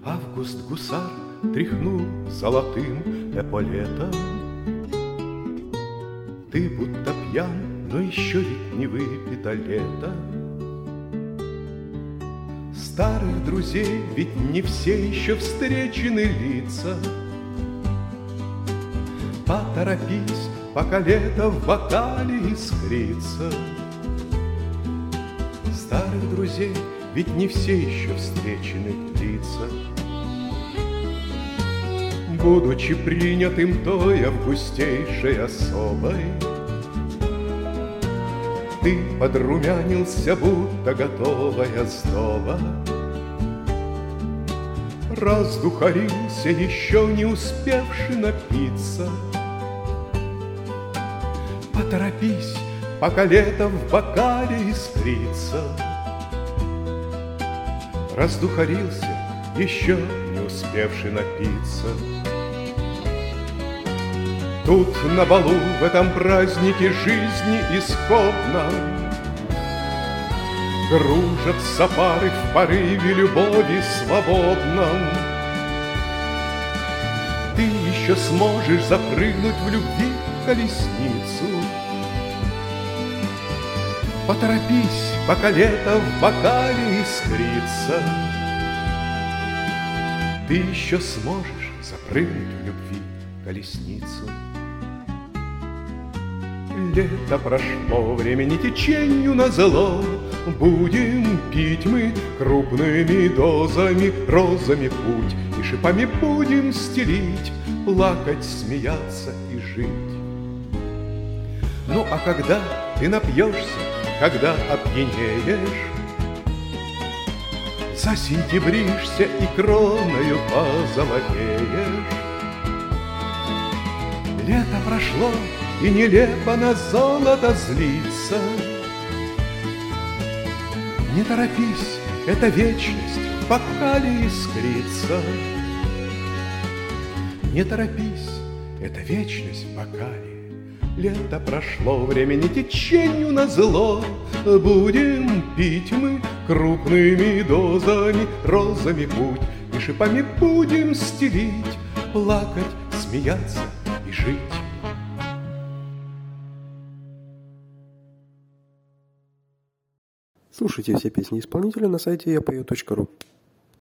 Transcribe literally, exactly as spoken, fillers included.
Август гусар тряхнул золотым эполетом. Ты будто пьян, но еще ведь не выпито лето. Старых друзей ведь не все еще встречены лица. Поторопись, пока лето в бокале искрится. Старых друзей ведь не все еще встречены лица. Будучи принятым той августейшей особой, ты подрумянился, будто готовая сдоба. Раздухарился, еще не успевши напиться. Поторопись, пока лето в бокале искрится. Раздухарился, еще не успевши напиться. Тут на балу, в этом празднике жизни исходном, кружатся пары в порыве любови свободном. Ты еще сможешь запрыгнуть в любви колесницу. Поторопись, пока лето в бокале искрится. Ты еще сможешь запрыгнуть в любви колесницу. Лето прошло, времени теченью назло. Будем пить мы крупными дозами, розами путь, и шипами будем стелить, плакать, смеяться и жить. Ну а когда ты напьешься, когда опьянеешь, засентябришься и кроною позолотеешь. Лето прошло, и нелепо на золото злиться. Не торопись, эта вечность в бокале искрится. Не торопись, эта вечность в бокале. Лето прошло, времени теченью назло. Будем пить мы крупными дозами, розами путь, и шипами будем стелить, плакать, смеяться и жить. Слушайте все песни исполнителя на сайте я пою точка ру.